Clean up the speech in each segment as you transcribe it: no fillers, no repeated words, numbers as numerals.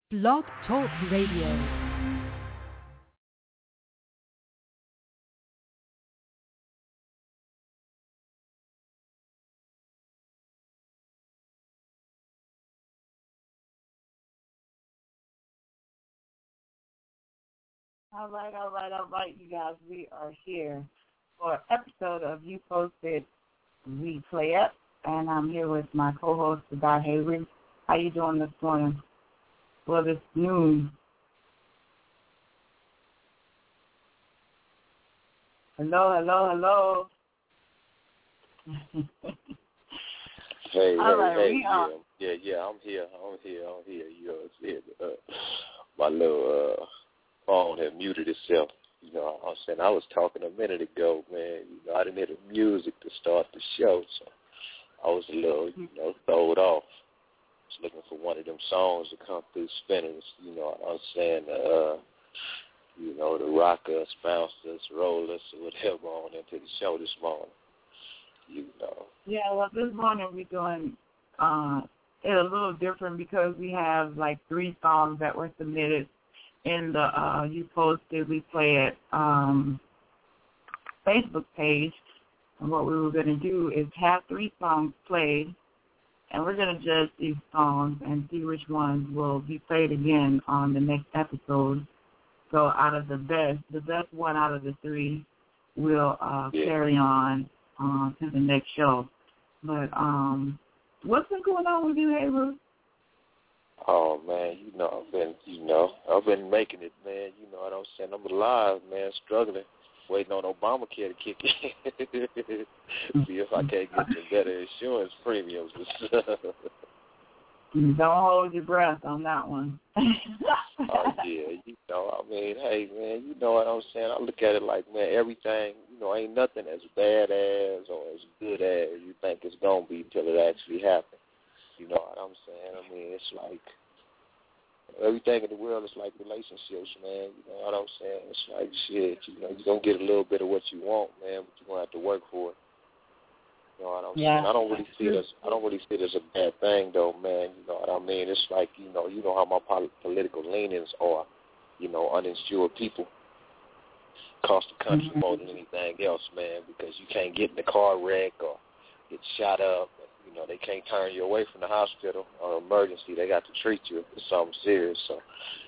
Blog Talk Radio. All right, you guys. We are here for an episode of You Posted, We Play Up, and I'm here with my co-host, Dot Hayward. How you doing this morning? Well, this noon. Hello. Hey, All right, yeah, I'm here. You know, my little phone had muted itself. You know what I'm saying? I was talking a minute ago, man. You know, I didn't hear the music to start the show, so I was a little, throwed off. I was looking for one of them songs to come through spinners. You know what I'm saying? To rock us, bounce us, roll us, or whatever on into the show this morning. You know. Yeah, well, this morning we're doing it a little different because we have like 3 songs that were submitted in the You Posted, We Play It Facebook page. And what we were going to do is have 3 songs played, and we're going to judge these songs and see which ones will be played again on the next episode. So out of the best one out of the 3 will carry on to the next show. But what's been going on with you, Hayward? Oh man, I've been making it, man. You know what I'm saying? I'm alive, man, struggling, waiting on Obamacare to kick in. See if I can't get some better insurance premiums and stuff. Don't hold your breath on that one. Oh yeah, hey man, you know what I'm saying? I look at it like, man, everything, ain't nothing as bad as or as good as you think it's gonna be till it actually happens. You know what I'm saying? I mean, it's like everything in the world is like relationships, man. You know what I'm saying? It's like shit. You're gonna get a little bit of what you want, man, but you're gonna have to work for it. You know what I'm saying? I don't really see it as a bad thing, though, man. You know what I mean? It's like you know how my political leanings are. Uninsured people cost the country more than anything else, man, because you can't get in the car wreck or get shot up. They can't turn you away from the hospital or emergency. They got to treat you if it's something serious. So,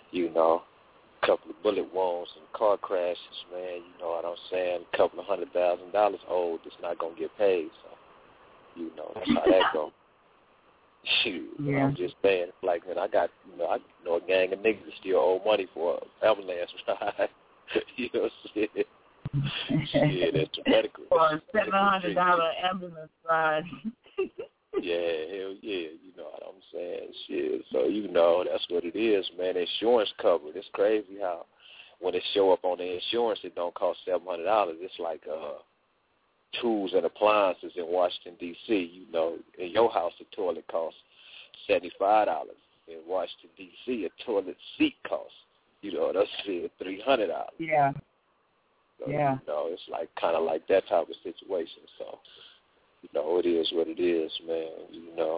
a couple of bullet wounds and car crashes, man, you know what I'm saying? A couple of $100,000 owed that's not going to get paid. So, that's how that goes. Shoot, yeah. I'm just saying, like, man, I know a gang of niggas that still owe money for an ambulance ride. You know what I'm saying? Shit, that's medical. For a $700 ambulance ride. Yeah, hell yeah, you know what I'm saying? Shit, so that's what it is, man. Insurance covered. It's crazy how when it show up on the insurance, it don't cost $700. It's like tools and appliances in Washington, D.C. In your house, a toilet costs $75. In Washington, D.C., a toilet seat costs, that's $300. Yeah. So, it's like kind of like that type of situation. So, it is what it is, man.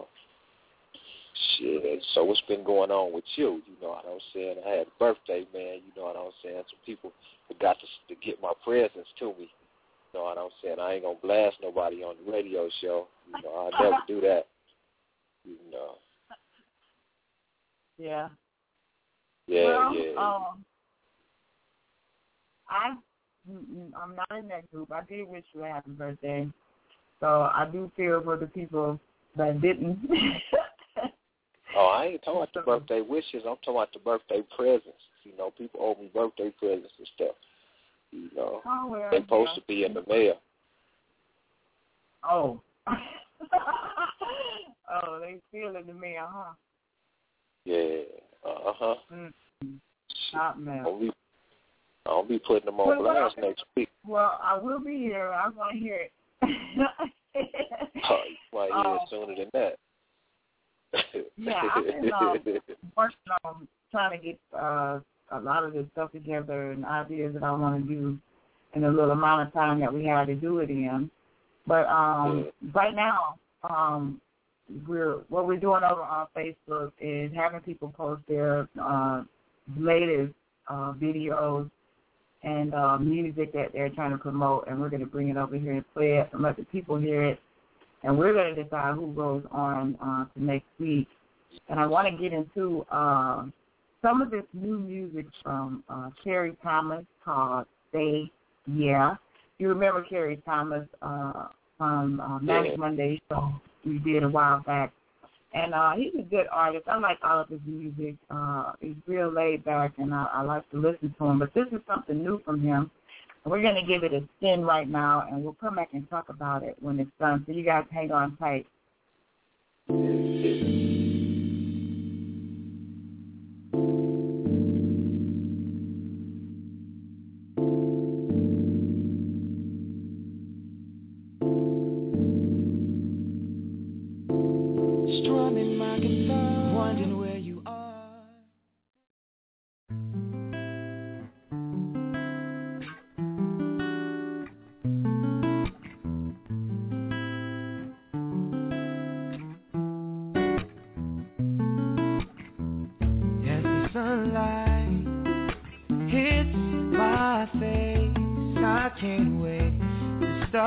Shit. So what's been going on with you? You know what I'm saying? I had a birthday, man. You know what I'm saying? Some people forgot to get my presents to me. You know what I'm saying? I ain't going to blast nobody on the radio show. I'll never do that. Yeah. Yeah, well, yeah. I'm not in that group. I did wish you a happy birthday. So I do feel for the people that didn't. Oh, I ain't talking about the birthday wishes. I'm talking about the birthday presents. People owe me birthday presents and stuff. Oh, well, they're supposed to be in the mail. Oh. Oh, they still in the mail, huh? Yeah. Uh-huh. Mm-hmm. Not mail. I'll be putting them on blast next week. Well, I will be here. I want to hear it. Oh, you might hear it sooner than that. Yeah, I've been working on trying to get a lot of this stuff together and ideas that I want to do in a little amount of time that we have to do it in. But right now, what we're doing over on Facebook is having people post their latest videos and music that they're trying to promote, and we're going to bring it over here and play it and let the people hear it. And we're going to decide who goes on to next week. And I want to get into some of this new music from Carrie Thomas called Stay Yeah. You remember Carrie Thomas from Manic Monday show we did a while back. And he's a good artist. I like all of his music. He's real laid back, and I like to listen to him. But this is something new from him. And we're going to give it a spin right now, and we'll come back and talk about it when it's done. So you guys hang on tight. Strumming my guitar, wondering where you are. As the sunlight hits my face, I can't wait to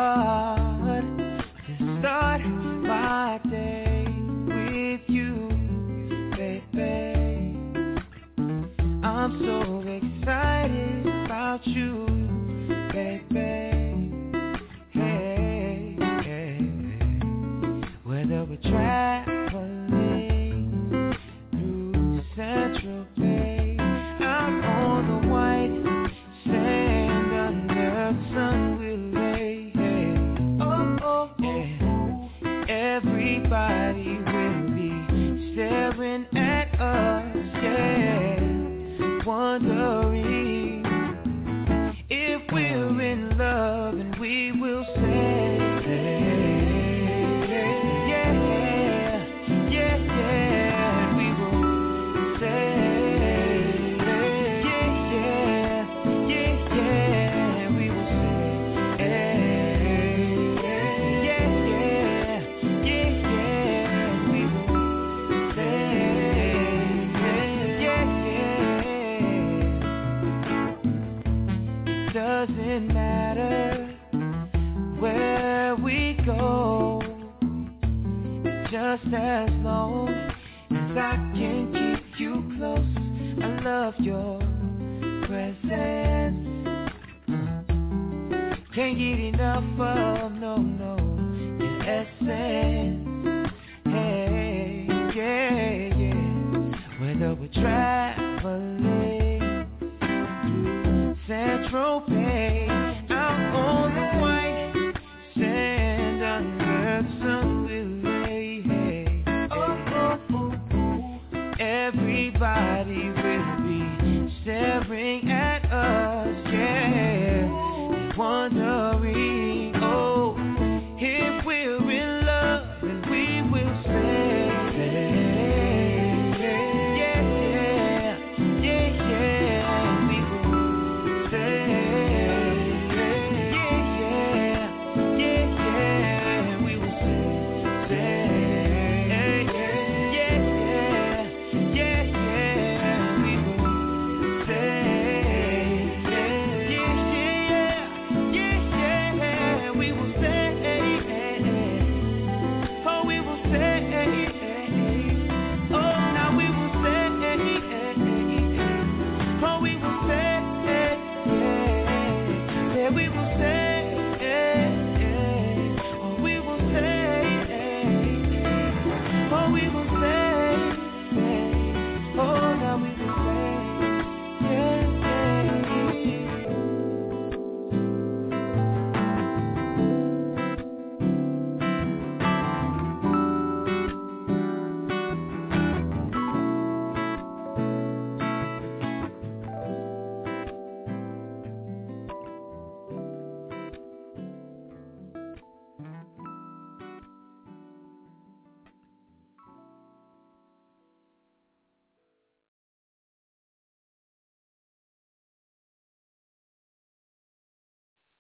start my day with you, baby. I'm so excited about you, baby. Hey, hey. Whether we're traveling through Central Bay, out on the white sand under the sun we'll lay. Hey. Oh, oh, yeah. Everybody will be staring at us, yeah, wondering if we're in love, and we will say, yeah, yeah, yeah, we will say, yeah, yeah, yeah, we will say, yeah, yeah, we will say, it doesn't matter where we go, just as long as I can keep you close. I love your presence, can't get enough of, no, your essence. Hey, yeah, yeah. Whether we're traveling through Central Bay, out on the white sand under the sun we'll lay. Hey, everybody will be staring at us, yeah, wondering, oh, if we're in love, and we will say, yeah, we will say, yeah, we will say, we will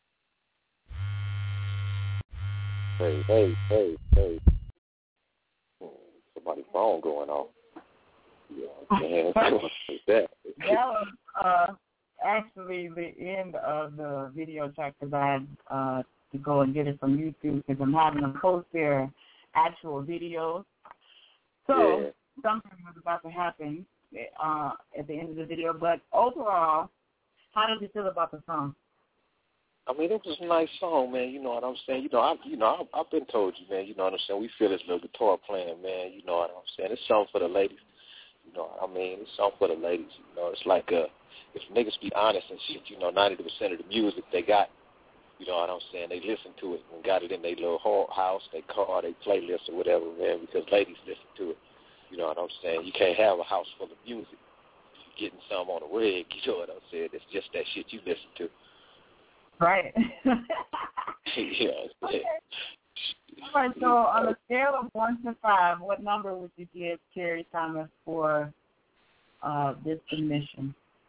Hey. somebody's phone going off. You know what I'm saying? That was actually the end of the video track because I had to go and get it from YouTube because I'm having them post their actual videos. So something was about to happen at the end of the video. But overall, how did you feel about the song? I mean, it was a nice song, man. You know what I'm saying? I've been told you, man. You know what I'm saying? We feel this little guitar playing, man. You know what I'm saying? It's something for the ladies. You know what I mean? It's something for the ladies. You know, it's like if niggas be honest and shit, 90% of the music they got, you know what I'm saying, they listen to it and got it in their little house, their car, their playlist or whatever, man, because ladies listen to it. You know what I'm saying? You can't have a house full of music. You're getting some on the reg, you know what I'm saying? It's just that shit you listen to. Right. Yeah. Okay. All right, so on a scale of 1 to 5, what number would you give Carrie Thomas for this submission?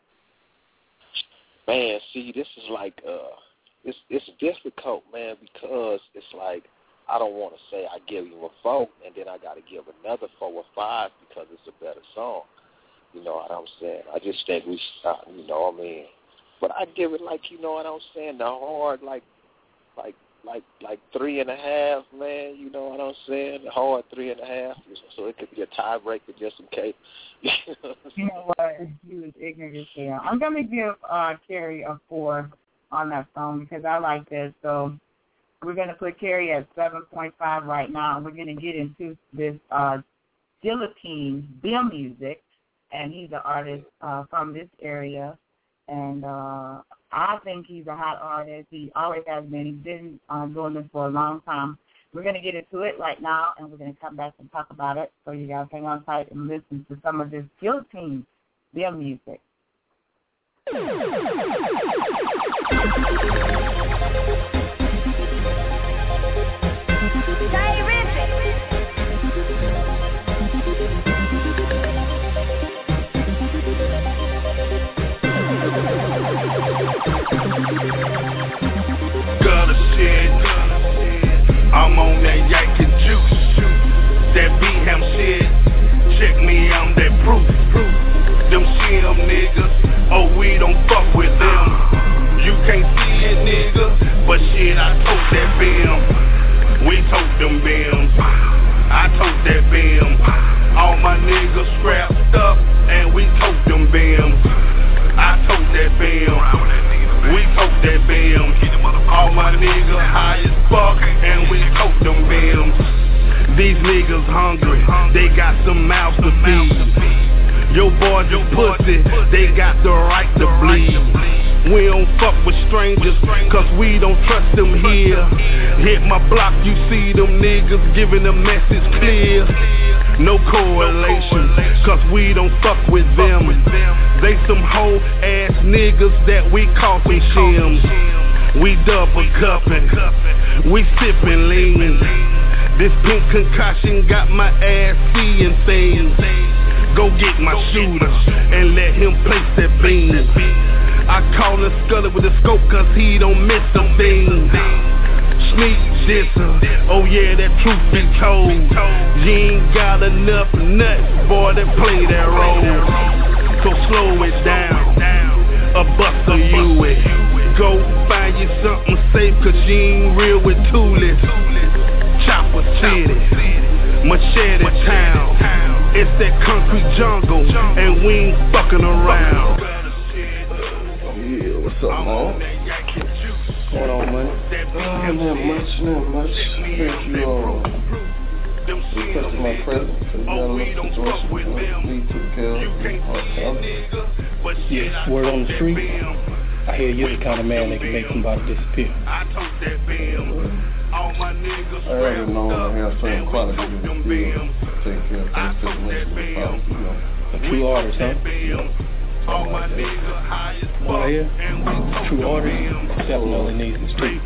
Man, see, this is like, it's difficult, man, because it's like, I don't want to say I give you a 4 and then I got to give another 4 or 5 because it's a better song. You know what I'm saying? I just think we shot, you know what I mean? But I give it like, you know what I'm saying, the hard, like 3.5, man. You know what I'm saying? The hard 3.5, so it could be a tiebreaker just in case. You know what? He was ignorant as hell. I'm gonna give Carrie a 4 on that song because I like this. So we're gonna put Carrie at 7.5 right now. We're gonna get into this Guillotine Bim Music, and he's an artist from this area. And I think he's a hot artist. He always has been. He's been doing this for a long time. We're going to get into it right now, and we're going to come back and talk about it. So you guys hang on tight and listen to some of this Guillotine Bim music. I'm on that Yankee juice, that B-Ham shit. Check me, I'm that proof. Them CM niggas, oh we don't fuck with them. You can't see it, nigga, but shit I told that Bim. We told them Bims, I told that Bim. All my niggas scrapped up, and we told them Bims. I told that Bim. We told that Bim. All my niggas high as fuck, and we told them Bims. These niggas hungry, they got some mouths to feed. Your boys is pussy, they got the right to bleed. We don't fuck with strangers, cause we don't trust them here. Hit my block, you see them niggas giving the message clear. No correlation, cause we don't fuck with them. They some hoe ass niggas that we call some shims. We double cupping, we sippin' lean. This pink concoction got my ass seeing things. Go get my shooter and let him place that beam. I call him Scully with a scope cause he don't miss a thing. Sneak disser, oh yeah, that truth be told. You ain't got enough nuts, boy, to play that role. So slow it down, a buster you it. Go find you something safe cause you ain't real with toolets. Chopper City, Machete Town. It's that concrete jungle and we ain't fucking around. Yeah, what's up, man? What's going on, man? Not much. Thank you all for accepting my presence. Because you got enough situation we took care of. Yes, word on the street. I hear you're the kind of man that can make somebody disappear. I already know I have certain qualities in the field to take care of things situations. A true artist, huh? All my niggas high as fuck. Well, yeah. True artist definitely needs the street.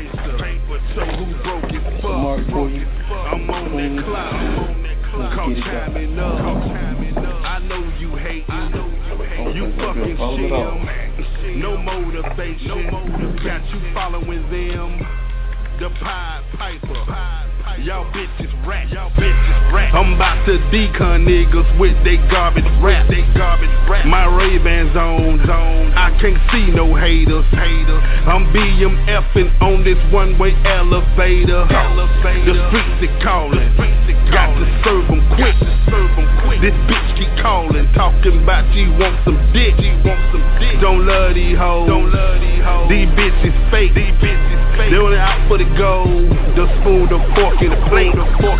So Mark for you. I'm on that cloud. Come timing up. I know you hating. You fucking shit. No motivation. Got you following them. The Pied Piper. Y'all bitches rap. I'm about to decon niggas with they garbage rap. My Ray-Bans on. I can't see no haters. I'm BMFing on this one-way elevator. The streets are calling. Got to serve them quick. This bitch keep calling, talking about she want some dick. Don't love these hoes. These bitches fake. They only out for the gold. The spoon, the fork, and the plate.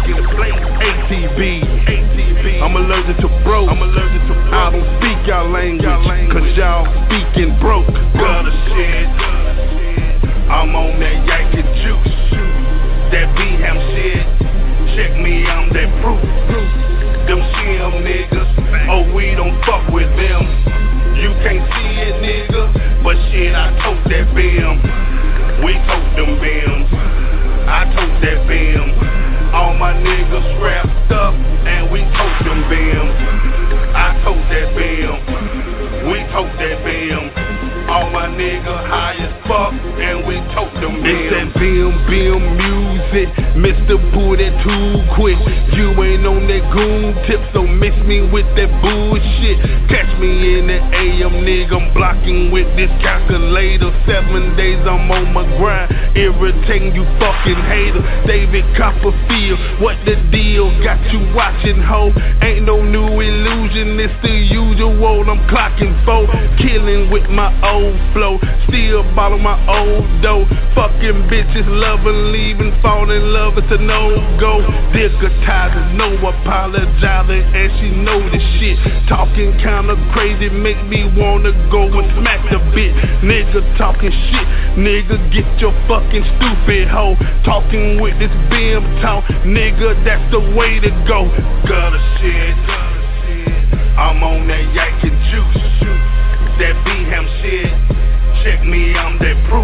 ATB. I'm allergic to broke. I don't speak y'all language, cause y'all speaking broke. Gutter shit. I'm on that Yankee juice. That B-Ham shit. Check me, I'm that proof. Them shim niggas, oh we don't fuck with them. You can't see it nigga, but shit I tote that BIM. We tote them BIMs, I tote that BIM. All my niggas strapped up and we tote them BIMs. I tote that BIM, we tote that BIM. All my niggas high as fuck and we tote them BIMs. It's that BIM music, Mr. Pooh that too quick. You ain't on that goon tip, so mix me with that bullshit. Catch me in the AM, nigga, I'm blocking with this calculator. 7 days I'm on my grind, irritating you fucking haters. David Copperfield, what the deal? Got you watching, ho. Ain't no new illusion, it's the usual. I'm clocking 4, killing with my old flow. Still bottle my old dough. Fucking bitches loving, leaving, fall in love, it's a no-go. Dickatizing, no apologizing, and she know this shit. Talking kinda crazy, make me wanna go and smack the bitch. Nigga talking shit, nigga get your fucking stupid hoe. Talking with this BIM talk, nigga that's the way to go. Gutter shit, I'm on that Yankee juice. That B-Ham shit, check me, I'm that proof.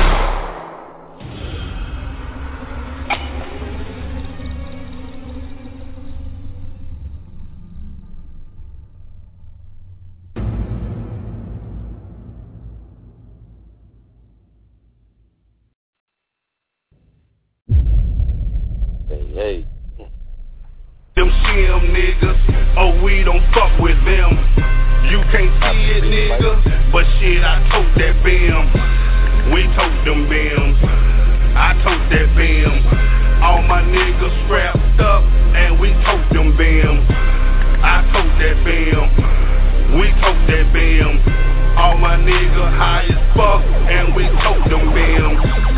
Hey. Them shim niggas, oh we don't fuck with them. You can't see it nigga, but shit I tote that BIM. We tote them BIMs, I tote that BIM. All my niggas strapped up and we tote them BIMs. I tote that BIM, we tote that BIM. All my niggas high as fuck and we tote them BIMs.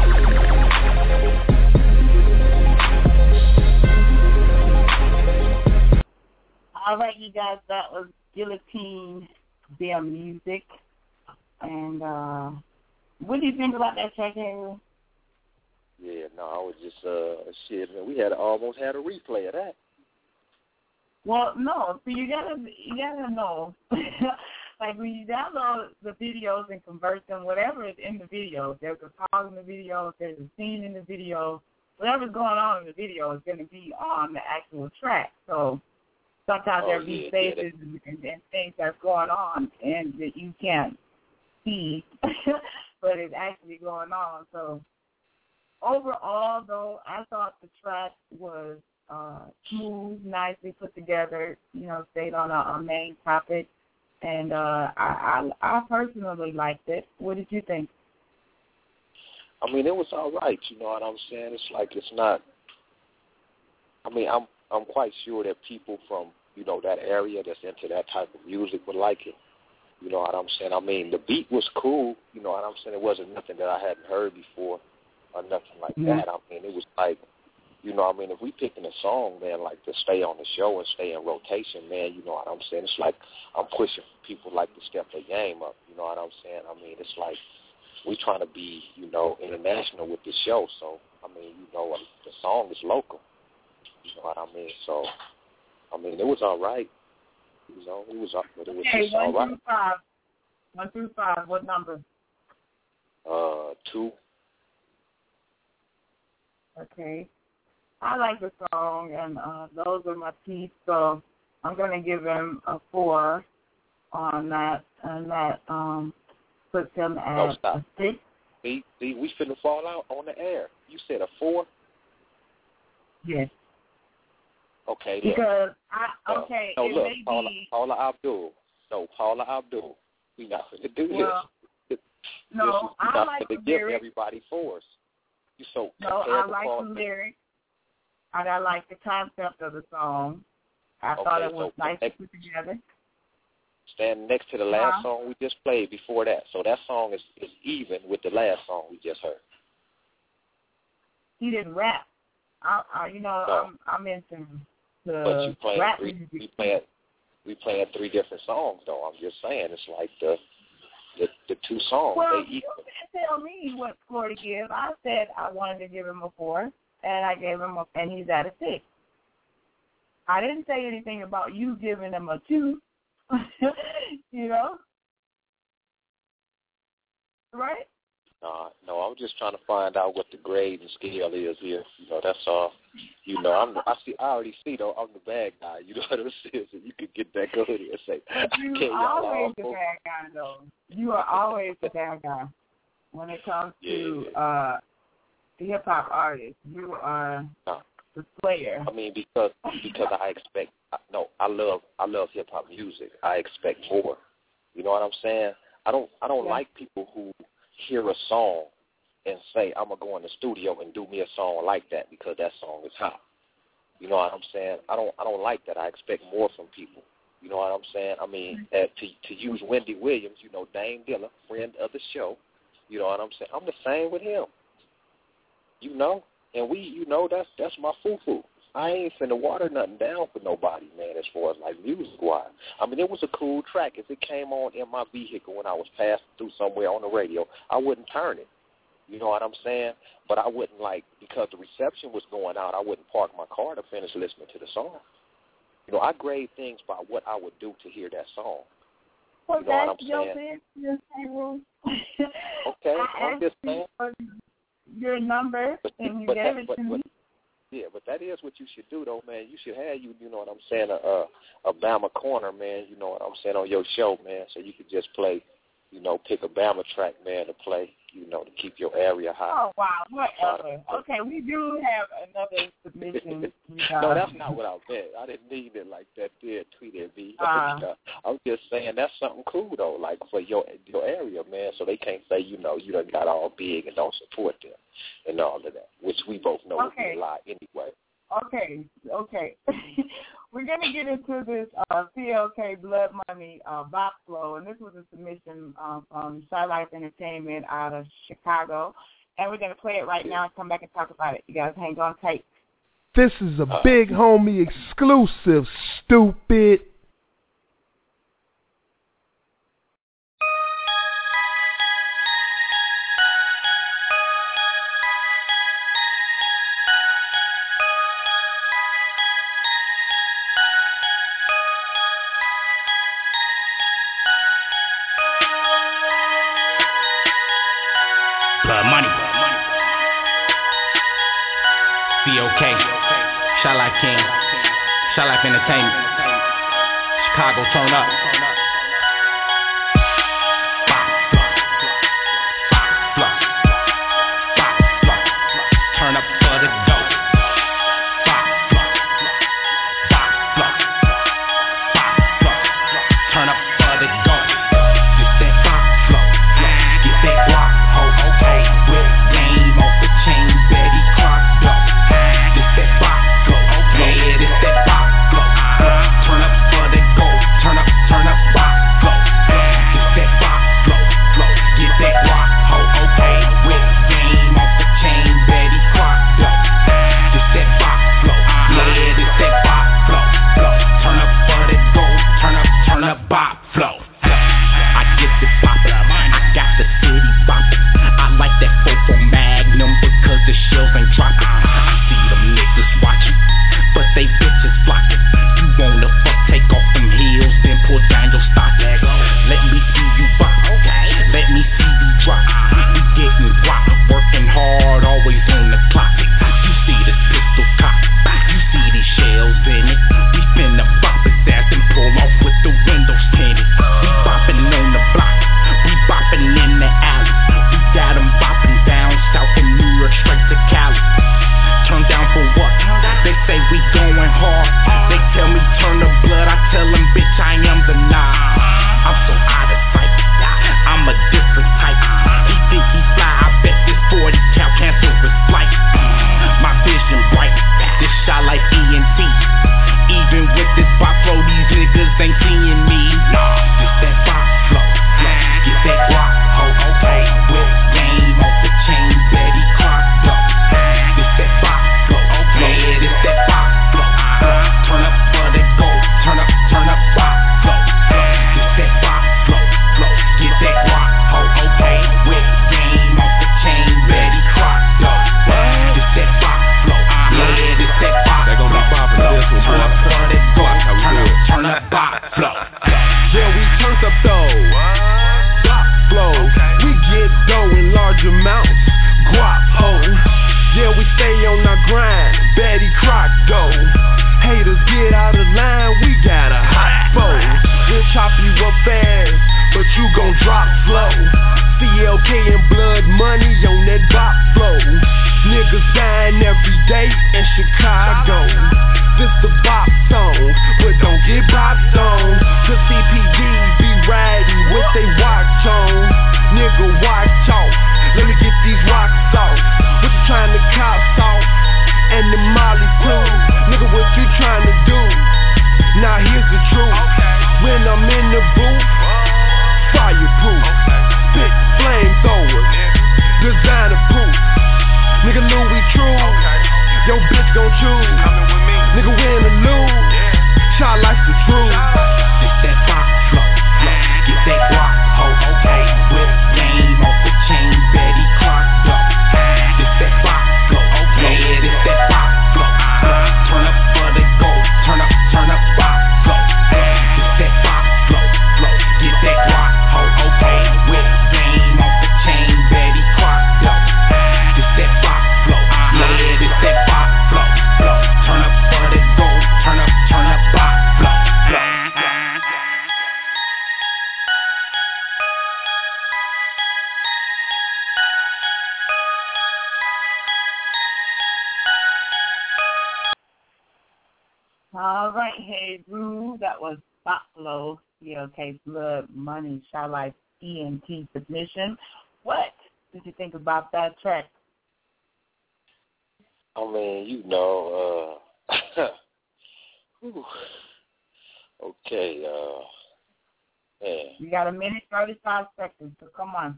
All right, you guys, that was Guillotine BIM music. And what do you think about that track, Harry? Yeah, no, I was just shit, man. We had almost had a replay of that. Well, no, so you gotta know. Like when you download the videos and convert them, whatever is in the video, there's a pause in the video, if there's a scene in the video, whatever's going on in the video is going to be on the actual track. So sometimes there'll be spaces and things that's going on and that you can't see, but it's actually going on. So overall, though, I thought the track was smooth, nicely put together, stayed on a main topic. And I personally liked it. What did you think? I mean, it was all right. You know what I'm saying? It's like it's not. I mean, I'm quite sure that people from that area that's into that type of music would like it. You know what I'm saying? I mean, the beat was cool. You know what I'm saying? It wasn't nothing that I hadn't heard before or nothing like that. I mean, it was like, I mean, if we picking a song, man, like to stay on the show and stay in rotation, man, you know what I'm saying? It's like I'm pushing for people like to step their game up. You know what I'm saying? I mean, it's like we trying to be, international with the show. So, I mean, the song is local. You know what I mean? So, I mean, it was all right. It was just all right. 1 through 5, what number? 2. Okay. I like the song, and those are my peeps, so I'm going to give him a 4 on that, and that puts him at a 6. See, we finna fall out on the air. You said a 4? Yes. Okay. Because look, Paula Abdul. No, Paula Abdul. We not going to do this. No, I like the give lyrics. Everybody force. I like the lyrics. And I like the concept of the song. I thought it was nice to put together. Stand next to the last song we just played before that. So that song is even with the last song we just heard. He didn't rap. I'm into the rap music. We playing 3 different songs though. I'm just saying it's like the 2 songs. Well, they you didn't tell me what score to give. I said I wanted to give him a 4, and I gave him and he's at a 6. I didn't say anything about you giving him a 2. You know? Right? No, I was just trying to find out what the grading scale is here. You know, that's all. You know, I already see though. I'm the bad guy. You know what I'm saying? So you could get back on here and say, "You are always the bad guy, though. You are always the bad guy when it comes to the hip hop artist. You are the player." I mean, because I expect. I love hip hop music. I expect more. You know what I'm saying? I don't like people who hear a song and say, I'm going to go in the studio and do me a song like that because that song is hot. You know what I'm saying? I don't like that. I expect more from people. You know what I'm saying? I mean, to use Wendy Williams, you know, Dame Dilla, friend of the show, you know what I'm saying? I'm the same with him. You know? And that's my foo-foo. I ain't finna water nothing down for nobody, man, as far as, like, music-wise. I mean, it was a cool track. If it came on in my vehicle when I was passing through somewhere on the radio, I wouldn't turn it. You know what I'm saying? But I wouldn't, like, because the reception was going out, I wouldn't park my car to finish listening to the song. You know, I grade things by what I would do to hear that song. Well, you know what I'm saying? Okay, I'm just saying. Your number, and you gave it to me. Yeah, but that is what you should do, though, man. You should have, you know what I'm saying, a Bama corner, man, you know what I'm saying, on your show, man, so you could just play, you know, pick a Bama track, man, to play, you know, to keep your area high. Oh, wow, whatever. Okay, we do have another submission. No, that's not what I meant. I didn't mean it like that there, tweeted me. I'm just saying that's something cool, though, like for your area, man, so they can't say, you know, you done got all big and don't support them and all of that, which we both know would be a lie anyway. Okay. We're going to get into this CLK Blood Money box flow, and this was a submission from Shy Life Entertainment out of Chicago, and we're going to play it right now and come back and talk about it. You guys hang on tight. This is a big homie exclusive, stupid. Shy Life King, Shy Life Entertainment, Chicago, turn up. Turn up for the dope. Turn up for the dope. Get that pop flow, get that guap, ho, okay. Whip game off the chain, Betty Crock, yo. Get that pop flow, yeah, this that pop flow. Turn up for the gold, turn up get out of line, we got a hot foe. We'll chop you up fast, but you gon' drop slow. CLK and blood money on that bop flow. Niggas dying every day in Chicago. This the bop song, but don't get bopped on. The CPD be riding with they watch on. Nigga, watch out, let me get these rocks off. What you trying to cop off? And the Molly too. Nigga, what you trying to do? Now here's the truth. When I'm in the booth, fireproof, spit flamethrowers, designer proof. Nigga, Louis true, yo bitch gon' choose. Nigga, win or lose, child life's the truth. It's that pop flow, get that rock, ho, okay. Whip game off the chain, Betty clocked up. It's that pop flow, okay. Yeah, it's that pop flow. Turn up for the gold, turn up, pop flow. It's that pop flow, get that rock, ho, okay. Whip game off the chain, Betty clocked up. It's that pop flow, yeah, it's that pop flow. Turn up for the gold, turn up, pop flow. All right, hey, Rue, that was Buffalo, CLK, Blood, Money, Shy Life, ENT submission. What did you think about that track? I mean, you know, okay, man. You got a minute, 35 seconds, so come on.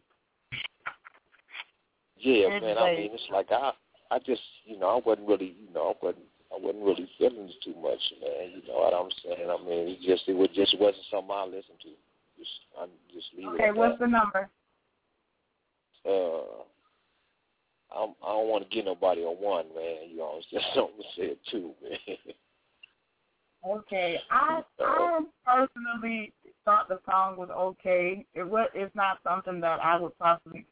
Yeah, Here's man, I mean, it's like I just, you know, I wasn't really feeling it too much, man. You know what I'm saying? I mean, it just wasn't something I listened to. I just leave it. Okay, what's the number? I don't want to get nobody on one, man. You know, I'm going to say it two, man. Okay, I personally thought the song was okay. It's not something that I would possibly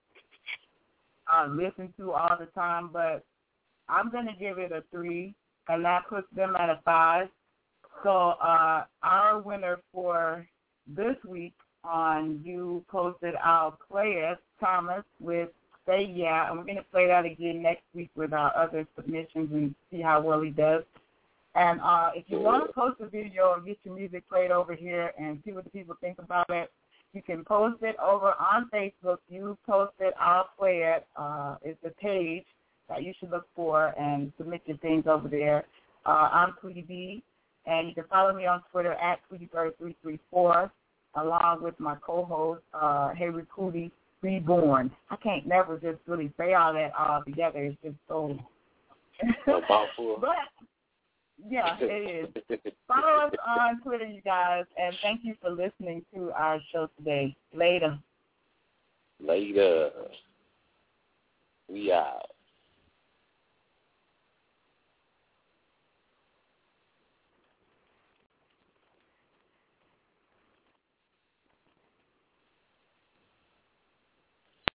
listen to all the time, but I'm going to give it a 3, and that puts them at a 5. So our winner for this week on You Posted, I'll Play It, Thomas with Say Yeah, and we're going to play that again next week with our other submissions and see how well he does. And if you want to post a video and get your music played over here and see what the people think about it, you can post it over on Facebook. You Post It, I'll Play It. It's a page that you should look for and submit your things over there. I'm Tweety B, and you can follow me on Twitter at TweetyBird334, along with my co-host, Harry Cootie Reborn. I can't never just really say all that all together. It's just so... But, yeah, it is. Follow us on Twitter, you guys, and thank you for listening to our show today. Later. We out.